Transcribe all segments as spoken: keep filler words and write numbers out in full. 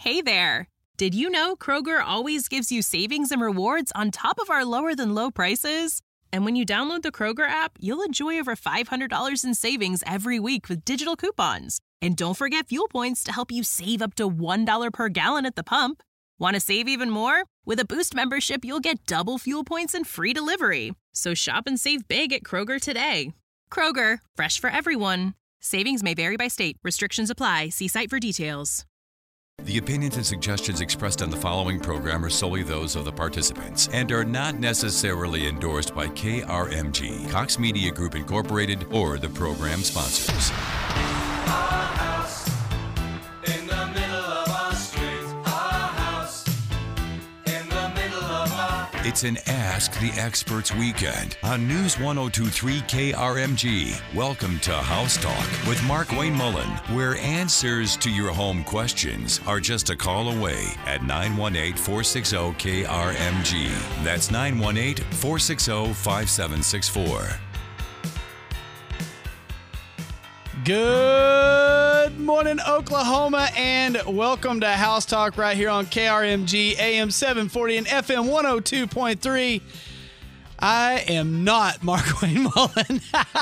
Hey there! Did you know Kroger always gives you savings and rewards on top of our lower-than-low prices? And when you download the Kroger app, you'll enjoy over five hundred dollars in savings every week with digital coupons. And don't forget fuel points to help you save up to one dollar per gallon at the pump. Want to save even more? With a Boost membership, you'll get double fuel points and free delivery. So shop and save big at Kroger today. Kroger, fresh for everyone. Savings may vary by state. Restrictions apply. See site for details. The opinions and suggestions expressed on the following program are solely those of the participants and are not necessarily endorsed by K R M G, Cox Media Group Incorporated, or the program sponsors. It's an Ask the Experts weekend on News one oh two point three K R M G. Welcome to House Talk with Mark Wayne Mullen, where answers to your home questions are just a call away at nine one eight, four six zero, K R M G. That's nine one eight, four six zero, five seven six four. Good morning, Oklahoma, and welcome to House Talk right here on K R M G, A M seven forty and F M one oh two point three. I am not Mark Wayne Mullen.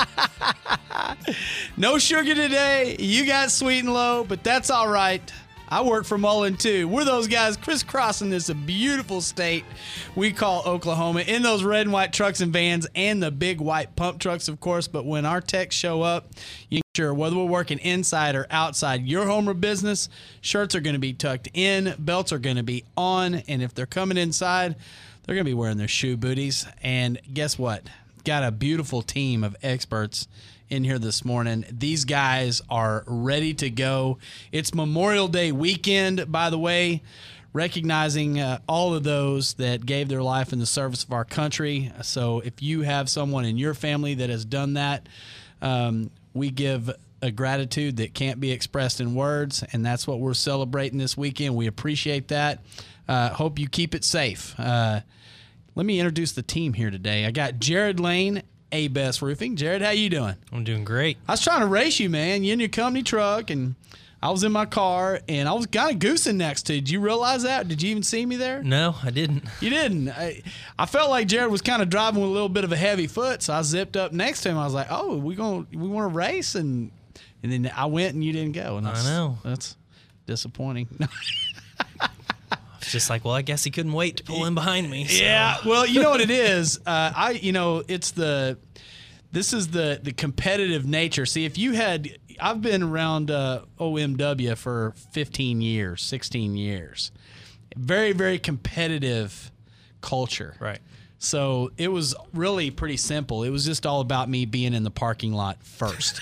No sugar today. You got sweet and low, but that's all right. I work for Mullen, too. We're those guys crisscrossing this beautiful state we call Oklahoma in those red and white trucks and vans and the big white pump trucks, of course. But when our techs show up, you can sure whether we're working inside or outside your home or business, shirts are going to be tucked in, belts are going to be on, and if they're coming inside, they're going to be wearing their shoe booties. And guess what? Got a beautiful team of experts in here this morning. These guys are ready to go. It's Memorial Day weekend, by the way, recognizing uh, all of those that gave their life in the service of our country. So if you have someone in your family that has done that, um, we give a gratitude that can't be expressed in words, and that's what we're celebrating this weekend. We appreciate that. Uh, hope you keep it safe. Uh, let me introduce the team here today. I got Jared Lane, A-Best Roofing. Jared, how you doing? I'm doing great. I was trying to race you, man. You in your company truck, and I was in my car, and I was kind of goosing next to you. Did you realize that? Did you even see me there? No, I didn't. You didn't? I, I felt like Jared was kind of driving with a little bit of a heavy foot, so I zipped up next to him. I was like, oh, we going we want to race? And and then I went, and you didn't go. And I know. That's disappointing. It's just like, well, I guess he couldn't wait to pull in behind me. So. Yeah, well, you know what it is. Uh, I, you know, it's the, this is the the competitive nature. See, if you had, I've been around uh, O M W for fifteen years, sixteen years. Very, very competitive culture. Right. So it was really pretty simple. It was just all about me being in the parking lot first.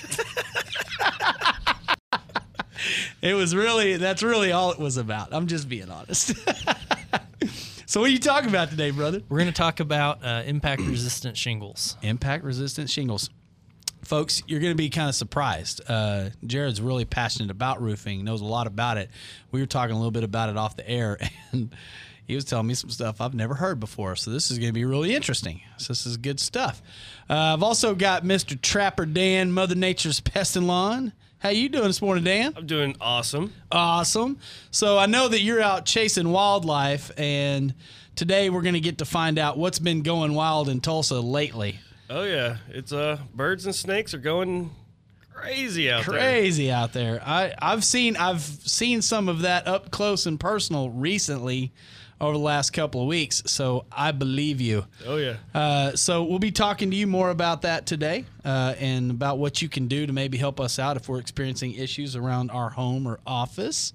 It was really, that's really all it was about. I'm just being honest. So what are you talking about today, brother? We're going to talk about uh, impact-resistant shingles. Impact-resistant shingles. Folks, you're going to be kind of surprised. Uh, Jared's really passionate about roofing, knows a lot about it. We were talking a little bit about it off the air, and he was telling me some stuff I've never heard before. So this is going to be really interesting. So this is good stuff. Uh, I've also got Mister Trapper Dan, Mother Nature's Pest and Lawn. How you doing this morning, Dan? I'm doing awesome. Awesome. So I know that you're out chasing wildlife, and today we're going to get to find out what's been going wild in Tulsa lately. Oh, yeah. It's uh, birds and snakes are going crazy out there. Crazy out there. I, I've seen I've seen some of that up close and personal recently over the last couple of weeks, so I believe you. Oh, yeah. Uh, so we'll be talking to you more about that today uh, and about what you can do to maybe help us out if we're experiencing issues around our home or office.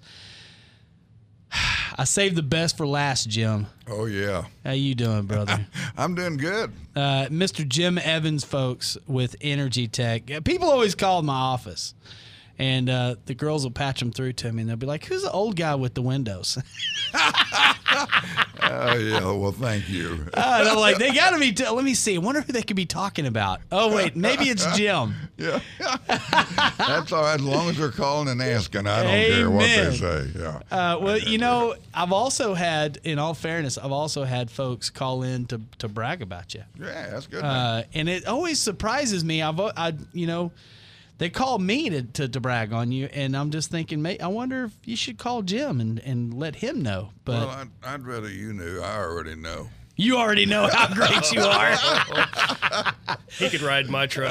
I saved the best for last, Jim. Oh, yeah. How you doing, brother? I'm doing good. Uh, Mister Jim Evans, folks, with Energy Tech. People always call my office, and uh, the girls will patch them through to me, and they'll be like, who's the old guy with the windows? Oh, yeah. Well, thank you. Uh, and I'm like, they got to be, t- let me see. I wonder who they could be talking about. Oh, wait, maybe it's Jim. Yeah. That's all right. As long as they're calling and asking, I don't Amen. care what they say. Yeah. Uh, well, you know, I've also had, in all fairness, I've also had folks call in to, to brag about you. Yeah, that's good. Uh, and it always surprises me. I've, I, you know, they call me to, to, to brag on you, and I'm just thinking, mate, I wonder if you should call Jim and, and let him know. But Well, I'd, I'd rather you knew. I already know. you already know how great you are. He could ride my truck.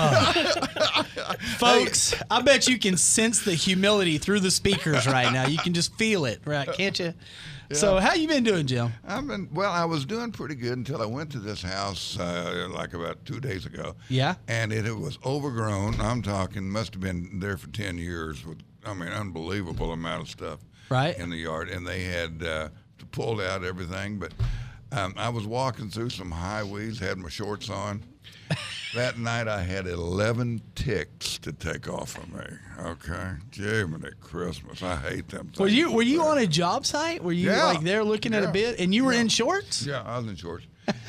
Folks, I bet you can sense the humility through the speakers right now. You can just feel it, right? Can't you? So how you been doing, Jim? I've been well. I was doing pretty good until I went to this house uh, like about two days ago. Yeah? and it, it was overgrown. I'm talking, must have been there for ten years with, I mean, unbelievable amount of stuff Right. in the yard, and they had uh, pulled out everything. But um, I was walking through some highways, had my shorts on. That night I had eleven ticks to take off of me. Okay, Jiminy Christmas, I hate them things. Were you were you on a job site? Were you Yeah. like there looking at a Yeah. bit, and you were Yeah. in shorts? Yeah, I was in shorts.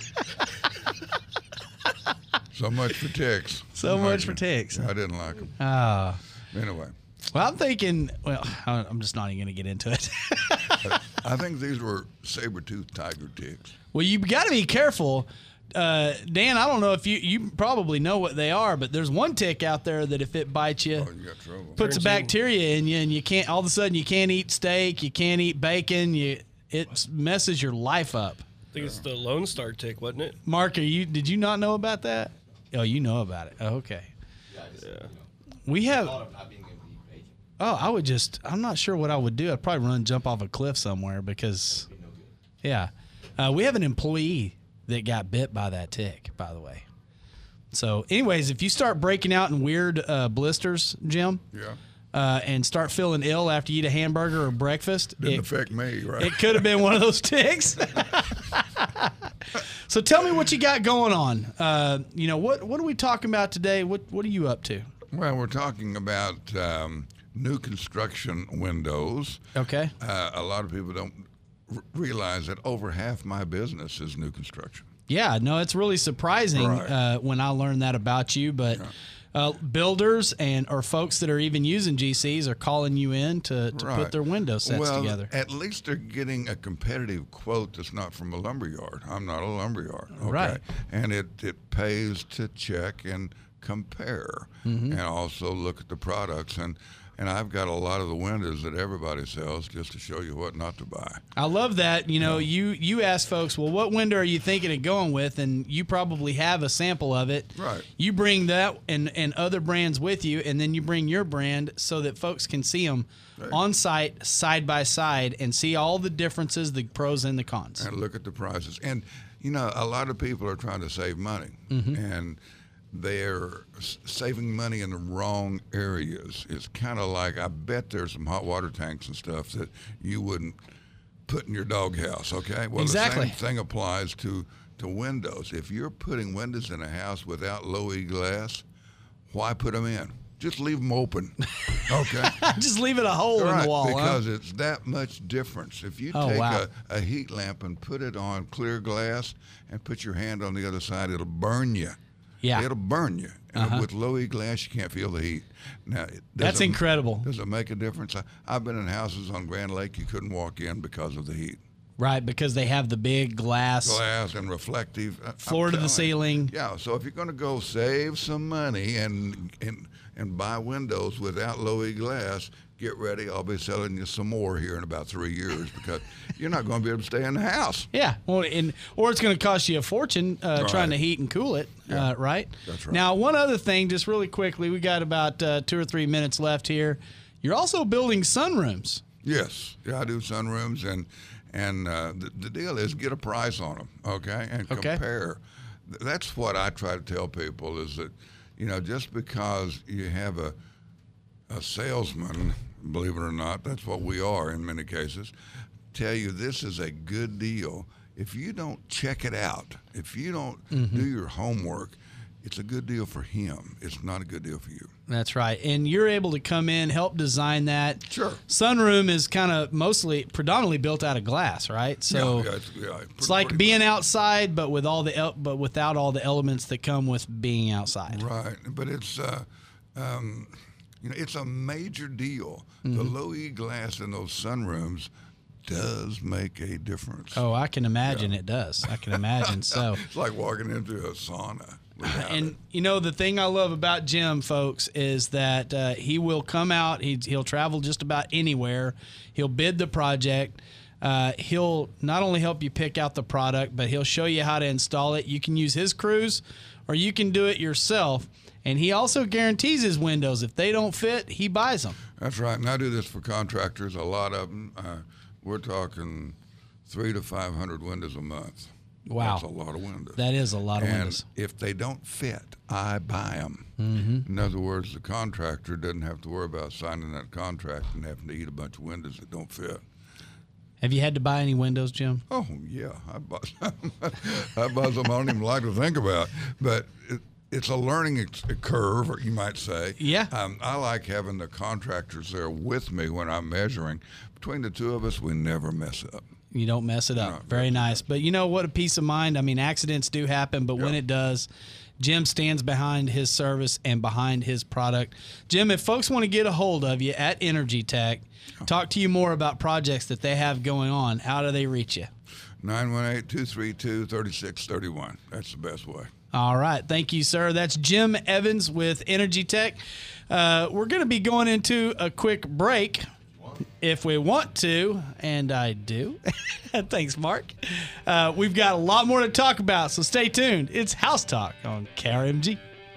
So much for ticks. So much for ticks. I didn't like them. Ah. Anyway, Well, I'm thinking. Well, I'm just not even going to get into it. I think these were saber-toothed tiger ticks. Well, you got to be careful, uh, Dan. I don't know if you you probably know what they are, but there's one tick out there that if it bites you, Oh, you got trouble. puts a Turns you- bacteria in you, and you can't. All of a sudden, you can't eat steak, you can't eat bacon. You it messes your life up. I think it's the Lone Star tick, wasn't it? Mark, are you? Did you not know about that? Oh, you know about it. Oh, okay. Yeah. We have. Oh, I would just. I'm not sure what I would do. I'd probably run, jump off a cliff somewhere because. Yeah, uh, we have an employee that got bit by that tick. By the way. So, anyways, if you start breaking out in weird uh, blisters, Jim, Yeah, uh, and start feeling ill after you eat a hamburger or breakfast, didn't it, affect me, right? it could have been one of those ticks. So tell me what you got going on. Uh, you know, what what are we talking about today? What what are you up to? Well, we're talking about um, new construction windows. Okay. Uh, a lot of people don't r- realize that over half my business is new construction. Yeah, no, it's really surprising Right. uh, when I learned that about you. But uh, builders and or folks that are even using G Cs are calling you in to, to Right. put their window sets well, together. at least they're getting a competitive quote that's not from a lumber yard. I'm not a lumber yard. Okay? Right. And it, it pays to check and compare Mm-hmm. and also look at the products. And, and I've got a lot of the windows that everybody sells just to show you what not to buy. I love that. You know, you you ask folks, well, what window are you thinking of going with? And you probably have a sample of it. Right. You bring that and, and other brands with you, and then you bring your brand so that folks can see them on site, side by side, and see all the differences, the pros and the cons. And look at the prices. And, you know, a lot of people are trying to save money. And they're s- saving money in the wrong areas. It's kind of like, I bet there's some hot water tanks and stuff that you wouldn't put in your doghouse, okay? Well, Exactly. the same thing applies to, to windows. If you're putting windows in a house without low E glass, why put them in? Just leave them open, okay? Just leave it a hole in Right, the wall, huh? because it's that much difference. If you Oh, take wow. a, a heat lamp and put it on clear glass and put your hand on the other side, it'll burn you. Yeah. It'll burn you. And Uh-huh. with low E glass, you can't feel the heat. Now, it- does That's it- incredible. Does it make a difference? I, I've been in houses on Grand Lake you couldn't walk in because of the heat. Right, because they have the big glass. Glass and reflective. I- I'm Floor to the telling you. ceiling. Yeah, so if you're going to go save some money and and and buy windows without low E glass, get ready. I'll be selling you some more here in about three years because you're not going to be able to stay in the house. Yeah, well, and or it's going to cost you a fortune uh, Right. trying to heat and cool it, uh, right? That's right. Now, one other thing, just really quickly, we got about uh, two or three minutes left here. You're also building sunrooms. Yes, yeah, I do sunrooms, and and uh, the, the deal is get a price on them, okay, and Okay. compare. Th- That's what I try to tell people is that, you know, just because you have a a salesman, believe it or not, that's what we are in many cases, tell you this is a good deal. If you don't check it out, if you don't Mm-hmm. do your homework, it's a good deal for him. It's not a good deal for you. That's right. And you're able to come in, help design that. Sure. Sunroom is kind of mostly, predominantly built out of glass, right? So yeah, yeah, it's, yeah, it's pretty- like pretty being much. outside, but with all the el- but without all the elements that come with being outside. Right, but it's uh, um, you know, it's a major deal. Mm-hmm. The low E glass in those sunrooms does make a difference. Oh, I can imagine it does. I can imagine. So It's like walking into a sauna without And it. you know, the thing I love about Jim, folks, is that uh, he will come out. He, he'll travel just about anywhere. He'll bid the project. Uh, he'll not only help you pick out the product, but he'll show you how to install it. You can use his crews, or you can do it yourself. And he also guarantees his windows. If they don't fit, he buys them. That's right. And I do this for contractors, a lot of them. Uh, we're talking three to five hundred windows a month. Wow. That's a lot of windows. That is a lot of and windows. if they don't fit, I buy them. Mm-hmm. In other words, the contractor doesn't have to worry about signing that contract and having to eat a bunch of windows that don't fit. Have you had to buy any windows, Jim? Oh, yeah. I buy some. I buy some I don't even like to think about. But it, it's a learning ex- curve, you might say. Yeah. Um, I like having the contractors there with me when I'm measuring. Between the two of us, we never mess up. You don't mess it up. No, Very that's- nice. But you know what? A peace of mind. I mean, accidents do happen, but when Yeah. it does, Jim stands behind his service and behind his product. Jim, if folks want to get a hold of you at Energy Tech, talk to you more about projects that they have going on, how do they reach you? nine one eight, two three two, three six three one. That's the best way. All right. Thank you, sir. That's Jim Evans with Energy Tech. Uh, we're going to be going into a quick break if we want to, and I do. Thanks, Mark. Uh, we've got a lot more to talk about, so stay tuned. It's House Talk on K R M G.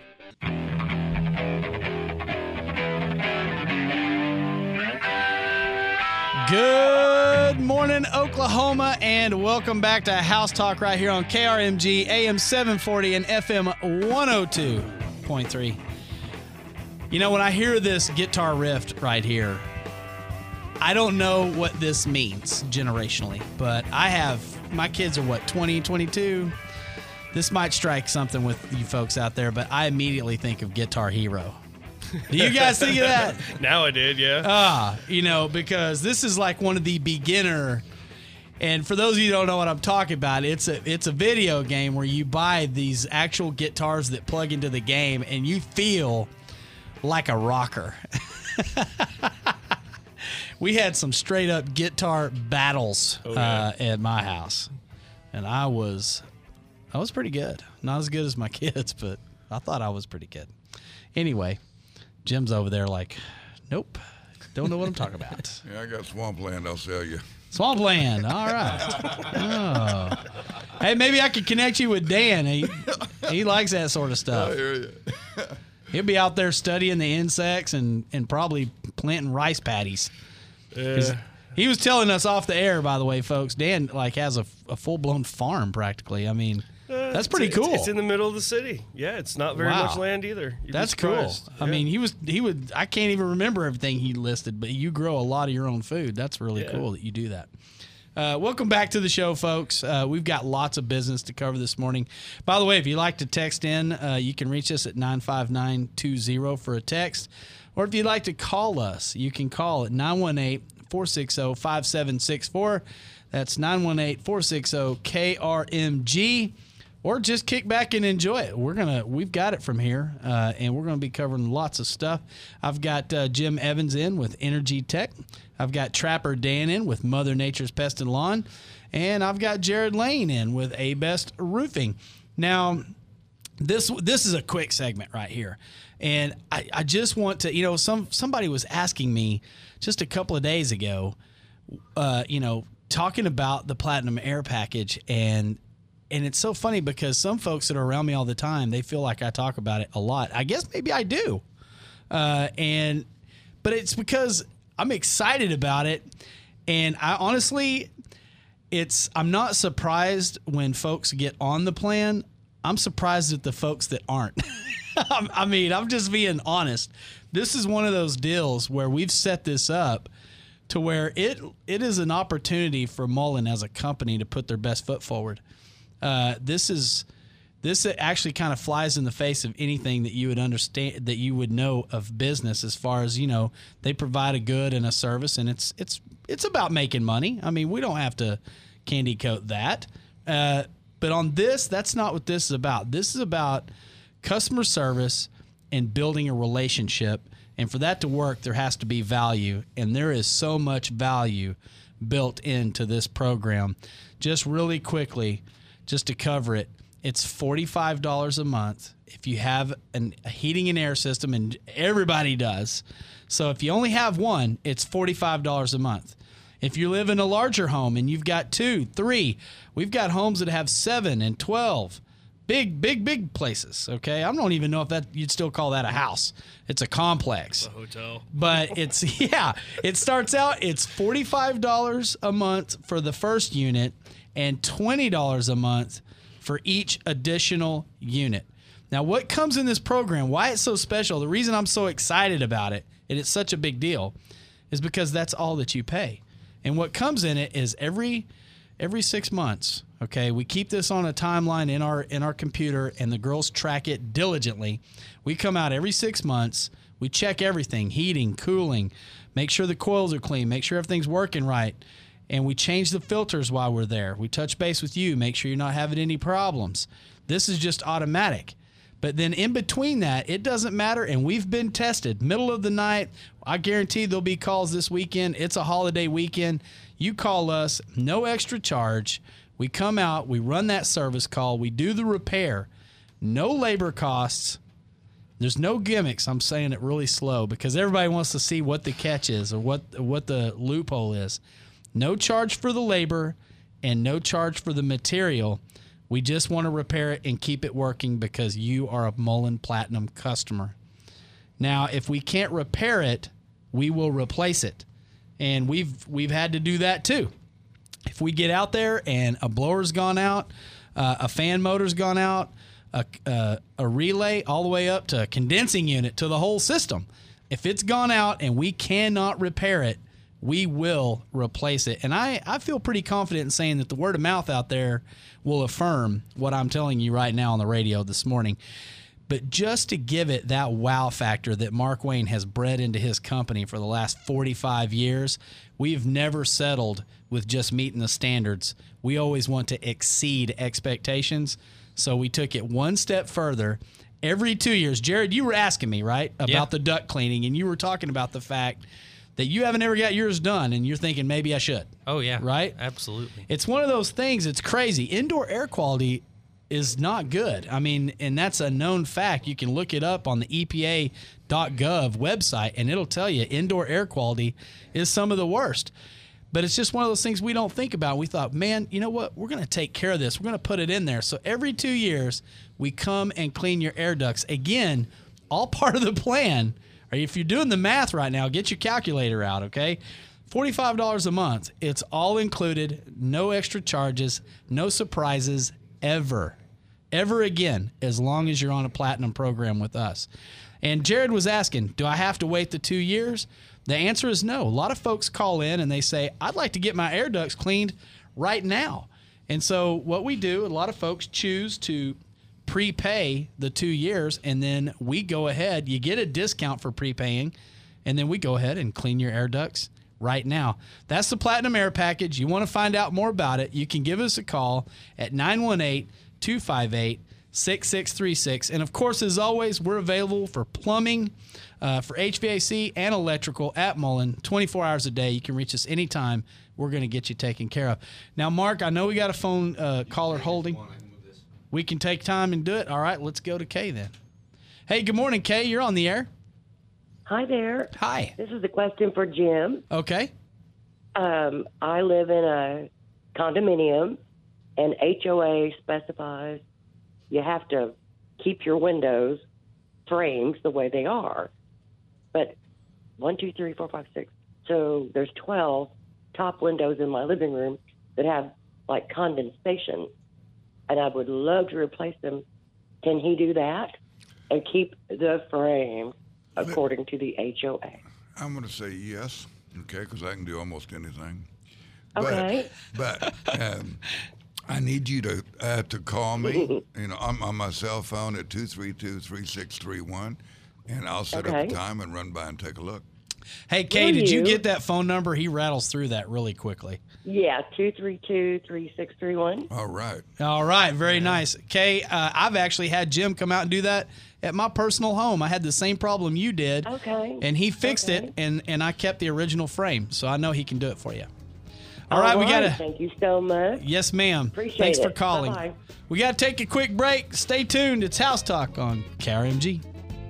Good morning, Oklahoma, and welcome back to House Talk right here on K R M G, A M seven forty and F M one oh two point three. You know, when I hear this guitar riff right here, I don't know what this means generationally, but I have, my kids are what, twenty, twenty-two? This might strike something with you folks out there, but I immediately think of Guitar Hero. Do you guys think of that? Now I did, yeah. Ah, you know, because this is like one of the beginner, and for those of you who don't know what I'm talking about, it's a it's a video game where you buy these actual guitars that plug into the game, and you feel like a rocker. We had some straight up guitar battles Oh, yeah. uh, at my house, and I was I was pretty good. Not as good as my kids, but I thought I was pretty good. Anyway, Jim's over there like, nope, don't know what I'm talking about. Yeah, I got Swampland, I'll sell you. Swampland, all right. Oh. Hey, maybe I could connect you with Dan. He, he likes that sort of I stuff. hear you. He'll be out there studying the insects and, and probably planting rice paddies. 'Cause Yeah. He was telling us off the air, by the way, folks, Dan like has a, a full-blown farm practically. I mean, Uh, that's it's- pretty it's, cool. It's in the middle of the city. Yeah, it's not very Wow. much land either. You'd be That's cool. surprised. I Yeah. mean, he was he would I can't even remember everything he listed, but you grow a lot of your own food. That's really Yeah. cool that you do that. Uh, welcome back to the show, folks. Uh, we've got lots of business to cover this morning. By the way, if you'd like to text in, uh, you can reach us at nine five nine two zero for a text. Or if you'd like to call us, you can call at nine one eight, four six zero, five seven six four. That's nine one eight, four six zero, K R M G. Or just kick back and enjoy it. We're gonna, we've got it from here, uh, and we're gonna be covering lots of stuff. I've got uh, Jim Evans in with Energy Tech. I've got Trapper Dan in with Mother Nature's Pest and Lawn, and I've got Jared Lane in with A Best Roofing. Now, this this is a quick segment right here, and I, I just want to, you know, some somebody was asking me just a couple of days ago, uh, you know, talking about the Platinum Air package and. And it's so funny because some folks that are around me all the time, they feel like I talk about it a lot. I guess maybe I do. Uh, and but it's because I'm excited about it. And I honestly, it's I'm not surprised when folks get on the plan. I'm surprised at the folks that aren't. I mean, I'm just being honest. This is one of those deals where we've set this up to where it it is an opportunity for Mullen as a company to put their best foot forward. Uh, this is this actually kind of flies in the face of anything that you would understand that you would know of business, as far as, you know, they provide a good and a service, and it's it's it's about making money. I mean, we don't have to candy coat that. Uh, but on this, that's not what this is about. This is about customer service and building a relationship. And for that to work, there has to be value, and there is so much value built into this program. Just really quickly, just to cover it, it's forty-five dollars a month. If you have an, a heating and air system, and everybody does. So if you only have one, it's forty-five dollars a month. If you live in a larger home and you've got two, three, we've got homes that have seven and twelve. Big, big, big places, okay? I don't even know if that you'd still call that a house. It's a complex. A hotel. But it's, yeah, it starts out, it's forty-five dollars a month for the first unit and twenty dollars a month for each additional unit. Now, what comes in this program, why it's so special, the reason I'm so excited about it, and it's such a big deal, is because that's all that you pay. And what comes in it is every every six months, okay, we keep this on a timeline in our in our computer, and the girls track it diligently. We come out every six months. We check everything, heating, cooling, make sure the coils are clean, make sure everything's working right, and we change the filters while we're there. We touch base with you, make sure you're not having any problems. This is just automatic. But then in between that, it doesn't matter, and we've been tested. Middle of the night, I guarantee there'll be calls this weekend. It's a holiday weekend. You call us, no extra charge. We come out, we run that service call, we do the repair. No labor costs. There's no gimmicks. I'm saying it really slow because everybody wants to see what the catch is or what what the loophole is. No charge for the labor and no charge for the material. We just want to repair it and keep it working because you are a Mullen Platinum customer. Now, if we can't repair it, we will replace it. And we've we've had to do that too. If we get out there and a blower's gone out, uh, a fan motor's gone out, a, uh, a relay all the way up to a condensing unit to the whole system, if it's gone out and we cannot repair it, we will replace it. And I, I feel pretty confident in saying that the word of mouth out there will affirm what I'm telling you right now on the radio this morning. But just to give it that wow factor that Mark Wayne has bred into his company for the last forty-five years, we've never settled with just meeting the standards. We always want to exceed expectations. So we took it one step further. Every two years, Jared, you were asking me, right, about Yeah. the duct cleaning, and you were talking about the fact that you haven't ever got yours done, and you're thinking maybe I should. Oh, yeah. Right? Absolutely. It's one of those things. It's crazy. Indoor air quality is not good. I mean, and that's a known fact. You can look it up on the E P A dot gov website, and it'll tell you indoor air quality is some of the worst. But it's just one of those things we don't think about. We thought, man, you know what? We're going to take care of this. We're going to put it in there. So every two years, we come and clean your air ducts. Again, all part of the plan. Or if you're doing the math right now, get your calculator out, okay? forty-five dollars a month. It's all included, no extra charges, no surprises ever. Ever again, as long as you're on a platinum program with us. And Jared was asking, do I have to wait the two years? The answer is no. A lot of folks call in and they say, I'd like to get my air ducts cleaned right now. And so what we do, a lot of folks choose to prepay the two years, and then we go ahead. You get a discount for prepaying, and then we go ahead and clean your air ducts right now. That's the Platinum Air Package. You want to find out more about it, you can give us a call at nine one eight, two five eight, six six three six. And, of course, as always, we're available for plumbing, uh, for H V A C, and electrical at Mullen twenty-four hours a day. You can reach us anytime. We're going to get you taken care of. Now, Mark, I know we got a phone uh, caller holding. We can take time and do it. All right, let's go to Kay then. Hey, good morning, Kay. You're on the air. Hi there. Hi. This is a question for Jim. Okay. Um, I live in a condominium, and H O A specifies you have to keep your windows frames the way they are. But one, two, three, four, five, six. So there's twelve top windows in my living room that have like condensation, and I would love to replace them. Can he do that and keep the frame according to the H O A? I'm going to say yes, okay, because I can do almost anything. Okay. But, but um, I need you to uh, to call me. You know, I'm on my cell phone at two three two, three six three one, and I'll set Okay. up a time and run by and take a look. Hey, Kay, Will did you you? get that phone number? He rattles through that really quickly. Yeah, two three two, three six three one. All right. All right, very nice. Kay, uh, I've actually had Jim come out and do that at my personal home. I had the same problem you did. Okay. And he fixed Okay. it, and, and I kept the original frame, so I know he can do it for you. All right, we right. got to. Thank you so much. Yes, ma'am. Appreciate Thanks it. for calling. Bye-bye. We got to take a quick break. Stay tuned. It's House Talk on K R M G.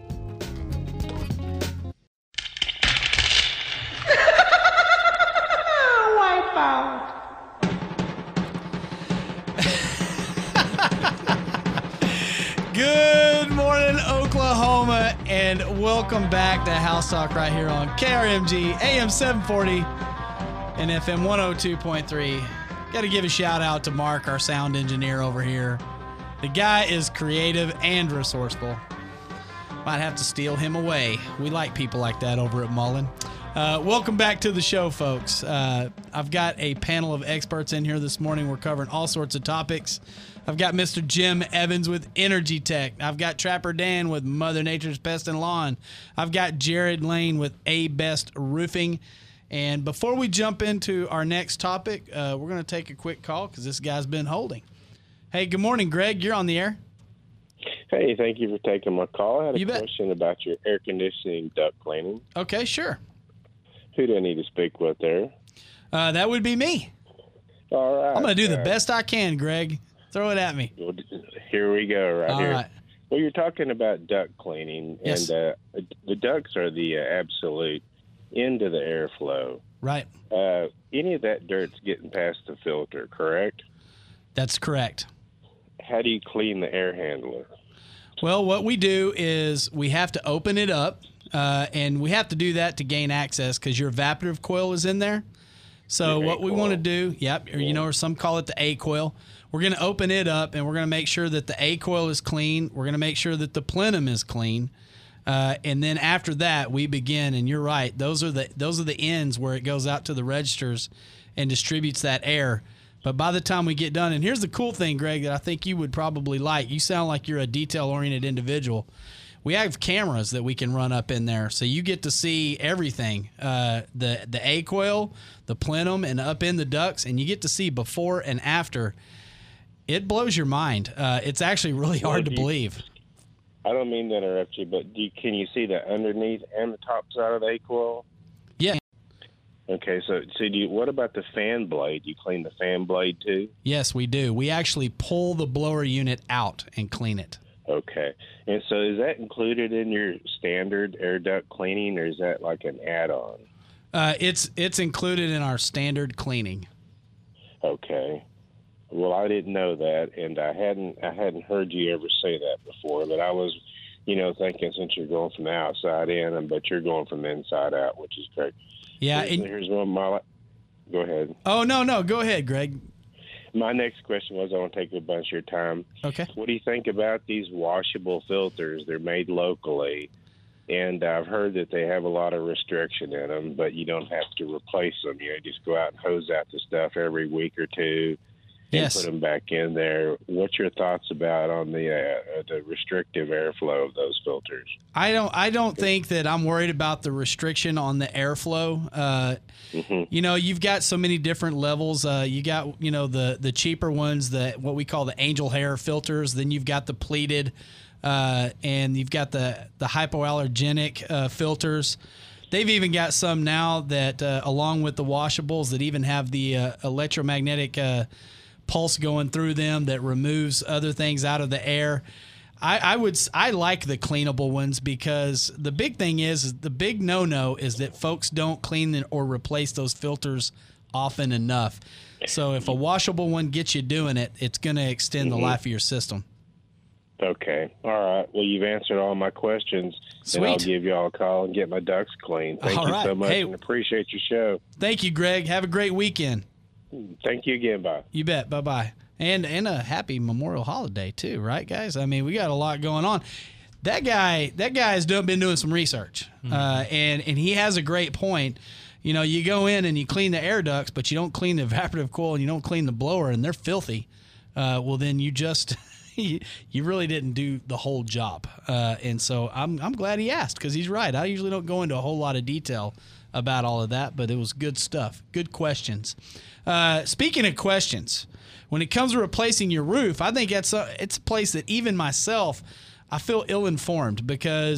Good morning, Oklahoma, and welcome back to House Talk right here on K R M G, A M seven forty and F M one oh two point three. Got to give a shout out to Mark, our sound engineer over here. The guy is creative and resourceful. Might have to steal him away. We like people like that over at Mullen. Uh, welcome back to the show, folks. Uh, I've got a panel of experts in here this morning. We're covering all sorts of topics. I've got Mister Jim Evans with Energy Tech. I've got Trapper Dan with Mother Nature's Pest and Lawn. I've got Jared Lane with A Best Roofing. And before we jump into our next topic, uh, we're going to take a quick call because this guy's been holding. Hey, good morning, Greg. You're on the air. Hey, thank you for taking my call. I had a You bet. question about your air conditioning duct cleaning. Okay, sure. Who do I need to speak with there? Uh, that would be me. All right. I'm going to do the Uh, best I can, Greg. Throw it at me. well, Here we go, right All here. right. Well, you're talking about duct cleaning, Yes. and uh, the ducts are the uh, absolute end of the airflow. Right. Uh, any of that dirt's getting past the filter, correct? That's correct. How do you clean the air handler? Well, what we do is we have to open it up, uh, and we have to do that to gain access because your evaporative coil is in there. So Your what we A-coil. want to do, yep, or, you know, or some call it the A coil. We're going to open it up, and we're going to make sure that the A coil is clean. We're going to make sure that the plenum is clean, uh, and then after that, we begin. And you're right; those are the those are the ends where it goes out to the registers and distributes that air. But by the time we get done, and here's the cool thing, Greg, that I think you would probably like. You sound like you're a detail-oriented individual. We have cameras that we can run up in there, so you get to see everything, uh, the the A coil, the plenum, and up in the ducts, and you get to see before and after. It blows your mind. Uh, it's actually really hard to do you- believe. I don't mean to interrupt you, but do you, can you see the underneath and the top side of the A-coil? Yeah. Okay, so so do you, what about the fan blade? You clean the fan blade too? Yes, we do. We actually pull the blower unit out and clean it. Okay, and so is that included in your standard air duct cleaning, or is that like an add-on? Uh, it's it's included in our standard cleaning. Okay. Well, I didn't know that, and I hadn't I hadn't heard you ever say that before. But I was, you know, thinking since you're going from the outside in, but you're going from the inside out, which is great. Yeah. Here's, And, here's one of my. Go ahead. oh no no, go ahead, Greg. My next question was, I want to take a bunch of your time. Okay. What do you think about these washable filters? They're made locally, and I've heard that they have a lot of restriction in them, but you don't have to replace them. You know, just go out and hose out the stuff every week or two and Yes. put them back in there. What's your thoughts about on the uh, the restrictive airflow of those filters? I don't. I don't think that I'm worried about the restriction on the airflow. Uh, Mm-hmm. You know, you've got so many different levels. Uh, you got, you know, the the cheaper ones, the what we call the angel hair filters. Then you've got the pleated, uh, and you've got the the hypoallergenic uh, filters. They've even got some now that, uh, along with the washables, that even have the uh, electromagnetic uh, pulse going through them that removes other things out of the air. I, I would I like the cleanable ones because the big thing is, is the big no-no is that folks don't clean or replace those filters often enough. So if a washable one gets you doing it, it's going to extend Mm-hmm. the life of your system. Okay. All right. Well, you've answered all my questions, and I'll Sweet. give you all a call and get my ducks clean. Thank All you right. so much, Hey. and appreciate your show. Thank you, Greg. Have a great weekend. Thank you again. Bye. You bet. Bye-bye. And and a happy Memorial holiday too, right, guys? I mean, we got a lot going on. That guy, that guy's done, been doing some research, uh, and and he has a great point. You know, you go in and you clean the air ducts, but you don't clean the evaporative coil and you don't clean the blower, and they're filthy. Uh, well, then you just you, you really didn't do the whole job. Uh, and so I'm I'm glad he asked because he's right. I usually don't go into a whole lot of detail about all of that, but it was good stuff. Good questions. Uh, speaking of questions, when it comes to replacing your roof, I think that's a, it's a place that even myself, I feel ill-informed because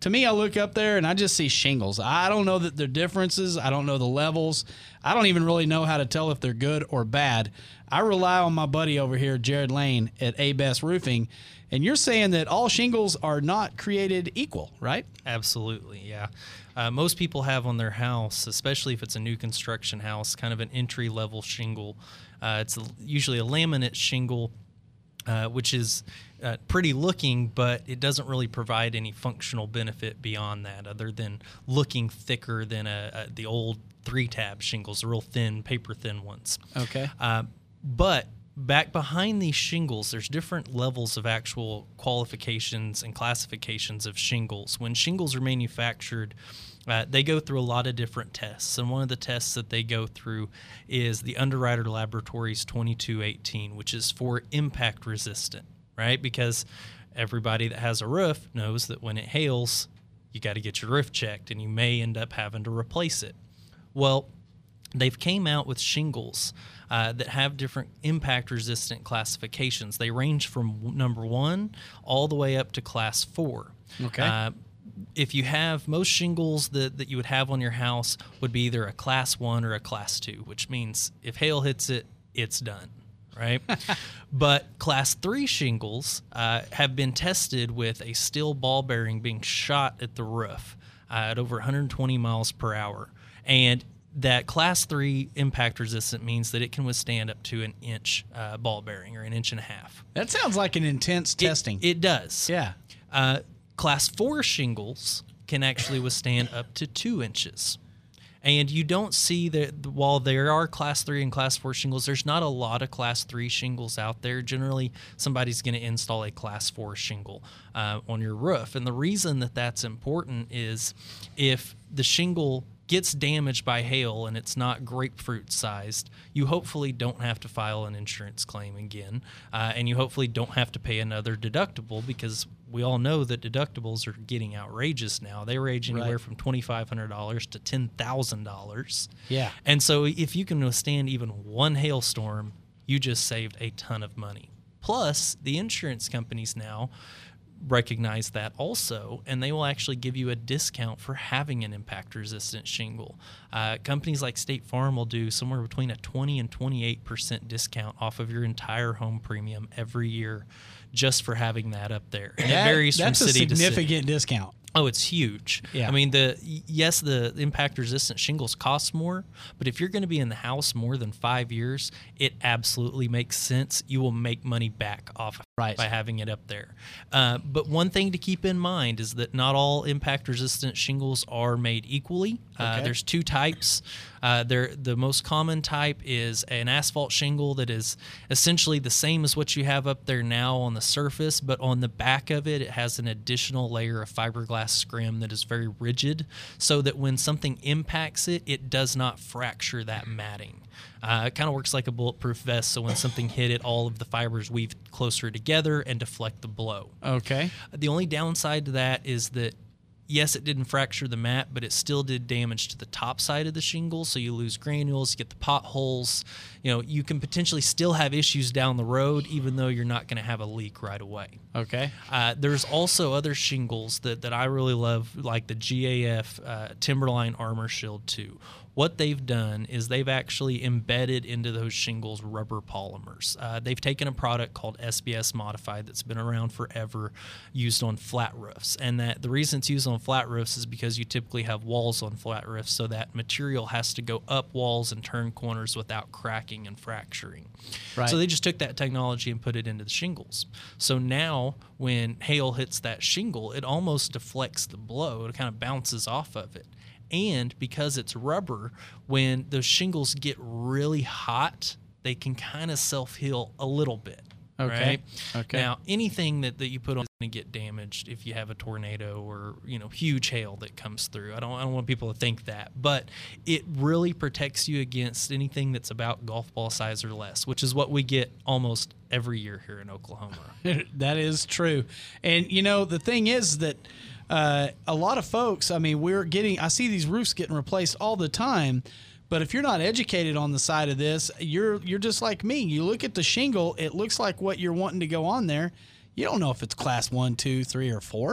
to me, I look up there and I just see shingles. I don't know that there are differences. I don't know the levels. I don't even really know how to tell if they're good or bad. I rely on my buddy over here, Jared Lane at A-Best Roofing, and you're saying that all shingles are not created equal, right? Absolutely, yeah. Uh, most people have on their house, especially if it's a new construction house, kind of an entry-level shingle. Uh, it's a, usually a laminate shingle, uh, which is uh, pretty looking, but it doesn't really provide any functional benefit beyond that, other than looking thicker than a, a, the old three-tab shingles, the real thin, paper-thin ones. Okay. Uh, but back behind these shingles, there's different levels of actual qualifications and classifications of shingles. When shingles are manufactured, uh, they go through a lot of different tests. And one of the tests that they go through is the Underwriter Laboratories twenty-two eighteen, which is for impact resistant, right? Because everybody that has a roof knows that when it hails, you got to get your roof checked, and you may end up having to replace it. Well, they've came out with shingles uh, that have different impact-resistant classifications. They range from number one all the way up to class four. Okay. Uh, if you have most shingles that, that you would have on your house would be either a class one or a class two, which means if hail hits it, it's done, right? But class three shingles uh, have been tested with a steel ball bearing being shot at the roof uh, at over one hundred twenty miles per hour. And that class three impact resistant means that it can withstand up to an inch uh, ball bearing, or an inch and a half. That sounds like an intense testing. It, it does. Yeah. Uh, class four shingles can actually withstand up to two inches. And you don't see that while there are class three and class four shingles, there's not a lot of class three shingles out there. Generally, somebody's going to install a class four shingle uh, on your roof. And the reason that that's important is if the shingle gets damaged by hail and it's not grapefruit sized, you hopefully don't have to file an insurance claim again, uh, and you hopefully don't have to pay another deductible, because we all know that deductibles are getting outrageous now. They range anywhere Right. from twenty-five hundred dollars to ten thousand dollars. Yeah. And so if you can withstand even one hailstorm, you just saved a ton of money. Plus, the insurance companies now recognize that also, and they will actually give you a discount for having an impact resistant shingle. Uh, companies like State Farm will do somewhere between a twenty and twenty-eight percent discount off of your entire home premium every year just for having that up there. And That- it varies from that's city a to city. significant discount. Oh, it's huge. Yeah. I mean, the yes, the impact-resistant shingles cost more, but if you're going to be in the house more than five years, it absolutely makes sense. You will make money back off Right. by having it up there. Uh, but one thing to keep in mind is that not all impact-resistant shingles are made equally. Uh, Okay. there's two types. Uh, they're, the most common type is an asphalt shingle that is essentially the same as what you have up there now on the surface, but on the back of it, it has an additional layer of fiberglass scrim that is very rigid, so that when something impacts it, it does not fracture that matting. Uh, it kind of works like a bulletproof vest, so when something hit it, all of the fibers weave closer together and deflect the blow. Okay. The only downside to that is that, yes, it didn't fracture the mat, but it still did damage to the top side of the shingle, so you lose granules, you get the potholes. You know, you can potentially still have issues down the road, even though you're not going to have a leak right away. Okay. Uh, there's also other shingles that, that I really love, like the G A F uh, Timberline Armor Shield two. What they've done is they've actually embedded into those shingles rubber polymers. Uh, they've taken a product called S B S Modified that's been around forever, used on flat roofs. And that the reason it's used on flat roofs is because you typically have walls on flat roofs, so that material has to go up walls and turn corners without cracking and fracturing. Right. So they just took that technology and put it into the shingles. So now when hail hits that shingle, it almost deflects the blow. It kind of bounces off of it. And because it's rubber, when those shingles get really hot, they can kind of self-heal a little bit. Okay. Right? Okay. Now, anything that, that you put on is going to get damaged if you have a tornado or, you know, huge hail that comes through. I don't I don't want people to think that. But it really protects you against anything that's about golf ball size or less, which is what we get almost every year here in Oklahoma. That is true. And, you know, the thing is that uh, a lot of folks, I mean, we're getting, I see these roofs getting replaced all the time. But if you're not educated on the side of this, you're you're just like me. You look at the shingle, it looks like what you're wanting to go on there. You don't know if it's class one, two, three, or four.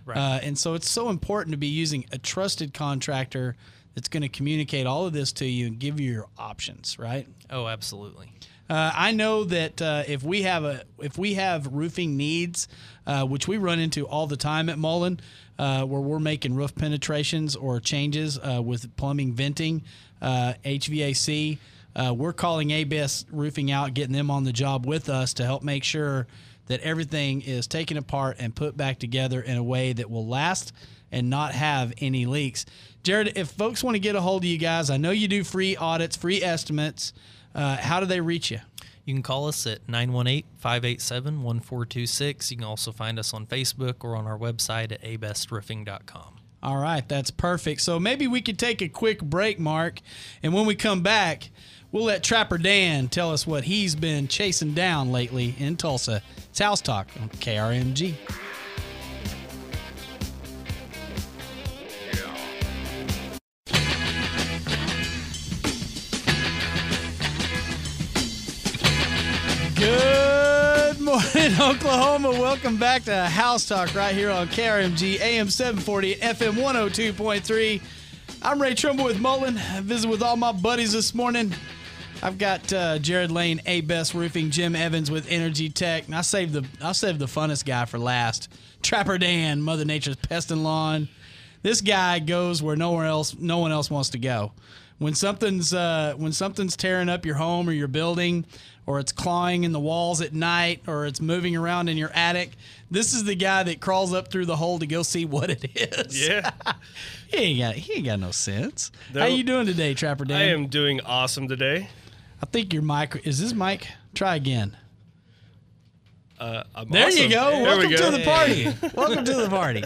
Right. Uh, and so it's so important to be using a trusted contractor that's going to communicate all of this to you and give you your options, right? Oh, absolutely. Uh, I know that uh, if we have a if we have roofing needs, uh, which we run into all the time at Mullen, uh, where we're making roof penetrations or changes uh, with plumbing, venting, uh, H V A C, uh, we're calling A-Best Roofing out, getting them on the job with us to help make sure that everything is taken apart and put back together in a way that will last and not have any leaks. Jared, if folks want to get a hold of you guys, I know you do free audits, free estimates. Uh, how do they reach you? You can call us at nine one eight, five eight seven, one four two six. You can also find us on Facebook or on our website at a best roofing dot com. All right, that's perfect. So maybe we could take a quick break, Mark, and when we come back, we'll let Trapper Dan tell us what he's been chasing down lately in Tulsa. It's House Talk on K R M G. Good morning, Oklahoma. Welcome back to House Talk right here on K R M G, A M seven forty, F M one oh two point three. I'm Ray Trimble with Mullen. I visited with all my buddies this morning. I've got uh, Jared Lane, A-Best Roofing, Jim Evans with Energy Tech, and I saved the I saved the funnest guy for last. Trapper Dan, Mother Nature's Pest and Lawn. This guy goes where nowhere else, no one else wants to go. When something's uh, when something's tearing up your home or your building, or it's clawing in the walls at night, or it's moving around in your attic, this is the guy that crawls up through the hole to go see what it is. Yeah. he ain't got he ain't got no sense. No. How you doing today, Trapper Dan? I am doing awesome today. I think your mic is this mic. Try again. Uh, I'm There awesome. you go. There Welcome we go. to the party. Welcome to the party.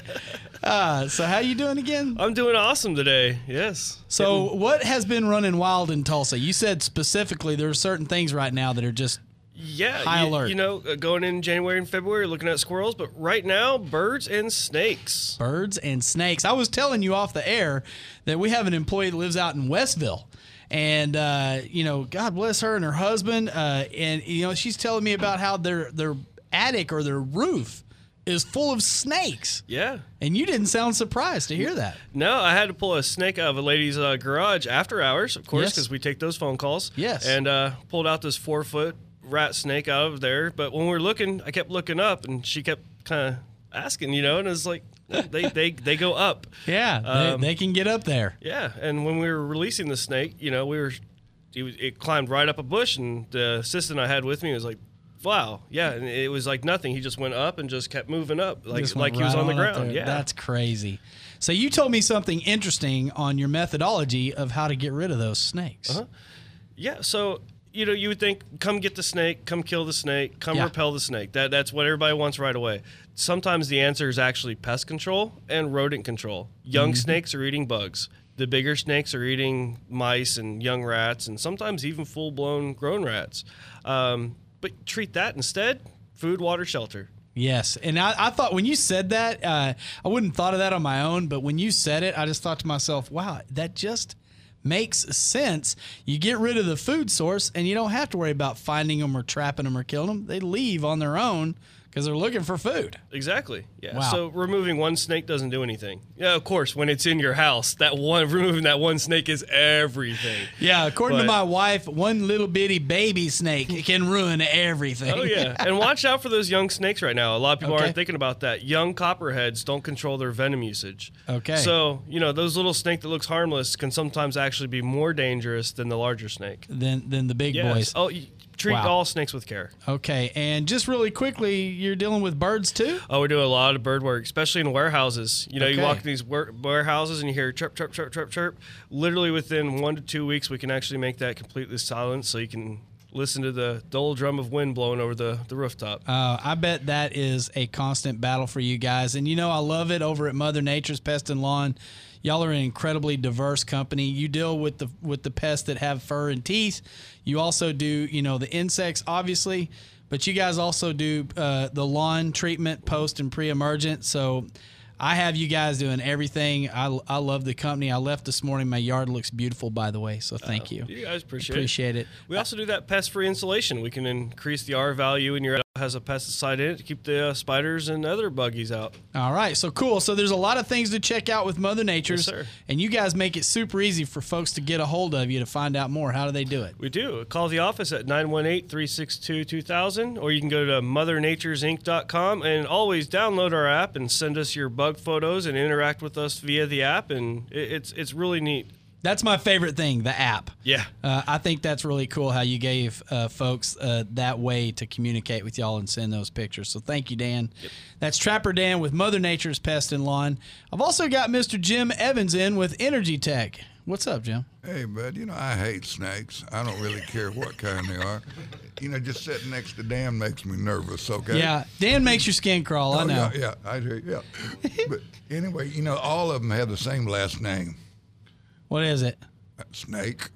Uh, so how you doing again? I'm doing awesome today. Yes. So Hitting- what has been running wild in Tulsa? You said specifically there are certain things right now that are just yeah, high you, alert. You know, uh, going in January and February, looking at squirrels, but right now, birds and snakes. birds and snakes. I was telling you off the air that we have an employee that lives out in Westville. And, uh, you know, God bless her and her husband. Uh, and, you know, she's telling me about how their their attic or their roof is full of snakes. Yeah. And you didn't sound surprised to hear that. No, I had to pull a snake out of a lady's uh, garage after hours, of course, Yes. because we take those phone calls. Yes. And uh, pulled out this four foot rat snake out of there. But when we were looking, I kept looking up, and she kept kind of asking, you know, and it's like they they they go up. Yeah, Um, they, they can get up there. Yeah, and when we were releasing the snake, you know, we were it, was, it climbed right up a bush, and the assistant I had with me was like, "Wow, yeah," and it was like nothing. He just went up and just kept moving up, like Just went like he was right on the up ground. there. Yeah, That's crazy. So you told me something interesting on your methodology of how to get rid of those snakes. Uh-huh. yeah. So you know, you would think, come get the snake, come kill the snake, come Yeah. repel the snake. That that's what everybody wants right away. Sometimes the answer is actually pest control and rodent control. Young Mm-hmm. snakes are eating bugs. The bigger snakes are eating mice and young rats, and sometimes even full-blown grown rats. Um, but treat that instead: food, water, shelter. Yes, and I, I thought when you said that, uh, I wouldn't have thought of that on my own, but when you said it, I just thought to myself, wow, that just makes sense. You get rid of the food source, and you don't have to worry about finding them or trapping them or killing them. They leave on their own because they're looking for food. Exactly. Yeah. Wow. So removing one snake doesn't do anything. Yeah, of course, when it's in your house, that one removing that one snake is everything. Yeah, according to But- my wife, one little bitty baby snake can ruin everything. Oh yeah, and watch out for those young snakes right now. A lot of people Okay. aren't thinking about that. Young copperheads don't control their venom usage. Okay. So you know those little snake that looks harmless can sometimes actually be more dangerous than the larger snake. Than, than the big Yes. boys. Oh, you treat Wow. all snakes with care. Okay, and just really quickly, you're dealing with birds too? Oh, we're doing a lot of bird work, especially in warehouses. You know, Okay. you walk in these ware- warehouses and you hear chirp, chirp, chirp, chirp, chirp. Literally within one to two weeks, we can actually make that completely silent, so you can listen to the dull drum of wind blowing over the, the rooftop. Uh, I bet that is a constant battle for you guys. And, you know, I love it over at Mother Nature's Pest and Lawn. Y'all are an incredibly diverse company. You deal with the with the pests that have fur and teeth. You also do, you know, the insects, obviously. But you guys also do uh, the lawn treatment post and pre-emergent. So I have you guys doing everything. I, I love the company. I left this morning. My yard looks beautiful, by the way. So thank you. You guys appreciate, Appreciate it. it. We also do that pest-free insulation. We can increase the R value in your has a pesticide in it to keep the uh, spiders and other buggies out. All right, so cool. So there's a lot of things to check out with Mother Nature's, Yes, sir. and you guys make it super easy for folks to get a hold of you to find out more. How do they do it? We do. Call the office at nine one eight, three six two, two thousand, or you can go to mother natures inc dot com and always download our app and send us your bug photos and interact with us via the app, and it, it's it's really neat. That's my favorite thing, the app. Yeah. Uh, I think that's really cool how you gave uh, folks uh, that way to communicate with y'all and send those pictures. So thank you, Dan. Yep. That's Trapper Dan with Mother Nature's Pest and Lawn. I've also got Mister Jim Evans in with Energy Tech. What's up, Jim? Hey, bud, you know, I hate snakes. I don't really care what kind they are. You know, just sitting next to Dan makes me nervous, okay? Yeah, Dan makes your skin crawl, I Oh, know. Yeah, yeah, I hear you, yeah. But anyway, you know, all of them have the same last name. What is it? Snake.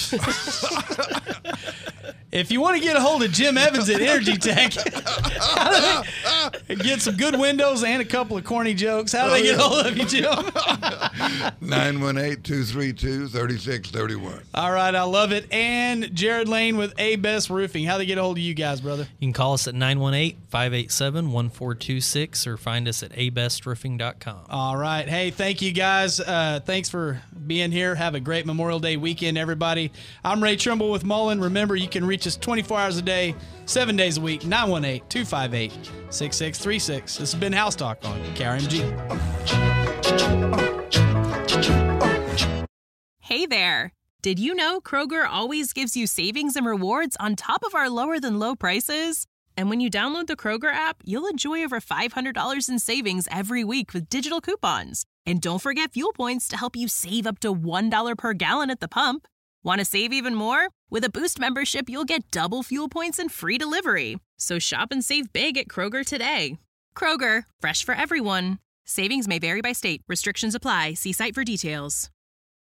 If you want to get a hold of Jim Evans at Energy Tech and get some good windows and a couple of corny jokes, how do they get a hold of you, Jim? nine one eight, two three two, three six three one. All right, I love it. And Jared Lane with A-Best Roofing. How do they get a hold of you guys, brother? You can call us at nine one eight, five eight seven, one four two six or find us at a best roofing dot com. All right. Hey, thank you guys. Uh, thanks for being here. Have a great Memorial Day weekend, everybody. I'm Ray Trimble with Mullen. Remember, you can reach us twenty-four hours a day, seven days a week, nine one eight, two five eight, six six three six. This has been House Talk on K R M G. Hey there. Did you know Kroger always gives you savings and rewards on top of our lower than low prices? And when you download the Kroger app, you'll enjoy over five hundred dollars in savings every week with digital coupons. And don't forget fuel points to help you save up to one dollar per gallon at the pump. Want to save even more? With a Boost membership, you'll get double fuel points and free delivery. So shop and save big at Kroger today. Kroger, fresh for everyone. Savings may vary by state. Restrictions apply. See site for details.